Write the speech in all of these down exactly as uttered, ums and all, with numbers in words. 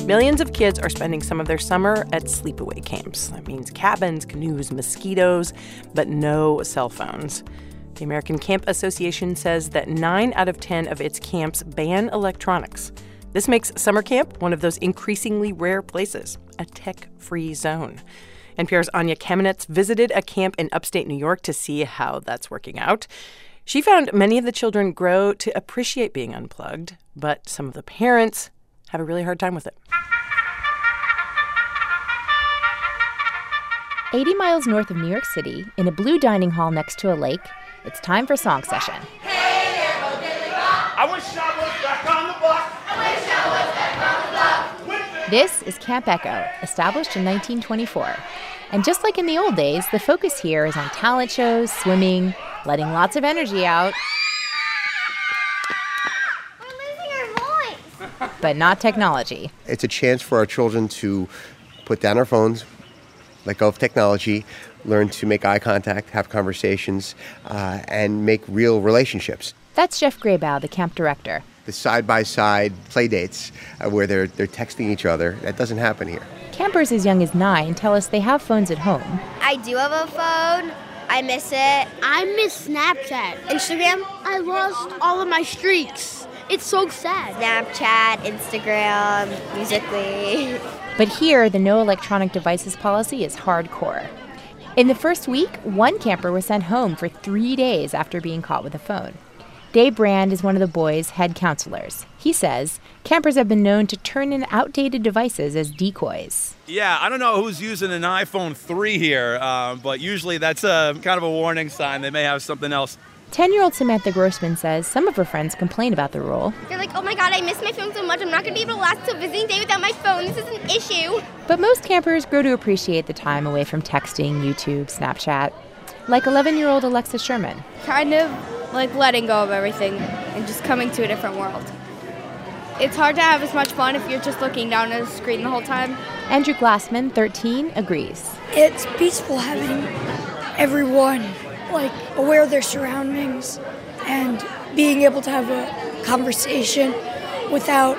Millions of kids are spending some of their summer at sleepaway camps. That means cabins, canoes, mosquitoes, but no cell phones. The American Camp Association says that nine out of ten of its camps ban electronics. This makes summer camp one of those increasingly rare places, a tech-free zone. N P R's Anya Kamenetz visited a camp in upstate New York to see how that's working out. She found many of the children grow to appreciate being unplugged, but some of the parents have a really hard time with it. eighty miles north of New York City, in a blue dining hall next to a lake, it's time for song session. Hey there, Bo Diddley Bob. I wish I was back on the block. I wish I was back on the block. This is Camp Echo, established in nineteen twenty-four. And just like in the old days, the focus here is on talent shows, swimming, letting lots of energy out. We're losing our voice. But not technology. It's a chance for our children to put down our phones, let go of technology, learn to make eye contact, have conversations, uh, and make real relationships. That's Jeff Graybow, the camp director. The side-by-side play dates uh, where they're, they're texting each other, that doesn't happen here. Campers as young as nine tell us they have phones at home. I do have a phone. I miss it. I miss Snapchat. Instagram? I lost all of my streaks. It's so sad. Snapchat, Instagram, Musical.ly. But here, the no electronic devices policy is hardcore. In the first week, one camper was sent home for three days after being caught with a phone. Dave Brand is one of the boys' head counselors. He says campers have been known to turn in outdated devices as decoys. Yeah, I don't know who's using an iPhone three here, uh, but usually that's a kind of a warning sign. They may have something else. ten-year-old Samantha Grossman says some of her friends complain about the rule. They're like, oh my God, I miss my phone so much. I'm not going to be able to last till visiting day without my phone. This is an issue. But most campers grow to appreciate the time away from texting, YouTube, Snapchat. Like eleven-year-old Alexa Sherman. Kind of like letting go of everything and just coming to a different world. It's hard to have as much fun if you're just looking down at a screen the whole time. Andrew Glassman, thirteen, agrees. It's peaceful having everyone like aware of their surroundings and being able to have a conversation without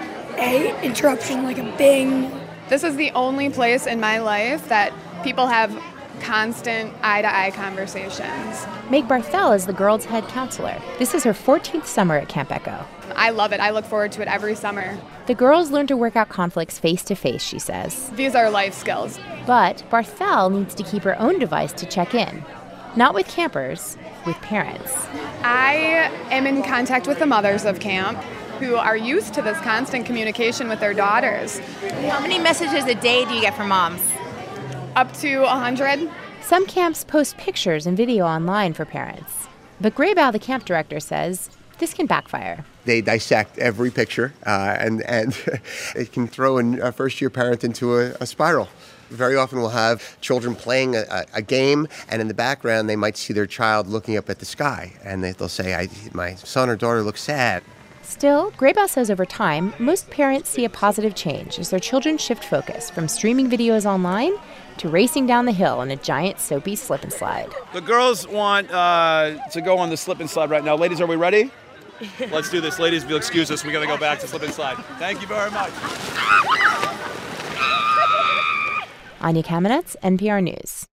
a interruption like a bing. This is the only place in my life that people have constant eye-to-eye conversations. Meg Barthel is the girls' head counselor. This is her fourteenth summer at Camp Echo. I love it. I look forward to it every summer. The girls learn to work out conflicts face-to-face, she says. These are life skills. But Barthel needs to keep her own device to check in. Not with campers, with parents. I am in contact with the mothers of camp who are used to this constant communication with their daughters. How many messages a day do you get from moms? Up to one hundred. Some camps post pictures and video online for parents. But Graybow, the camp director, says this can backfire. They dissect every picture, uh, and, and it can throw a first-year parent into a, a spiral. Very often we'll have children playing a, a game, and in the background they might see their child looking up at the sky, and they, they'll say, I, my son or daughter looks sad. Still, Graybow says over time, most parents see a positive change as their children shift focus from streaming videos online to racing down the hill on a giant soapy slip and slide. The girls want uh, to go on the slip and slide right now. Ladies, are we ready? Let's do this. Ladies, if you'll excuse us, we got to go back to slip and slide. Thank you very much. Anya Kamenetz, N P R News.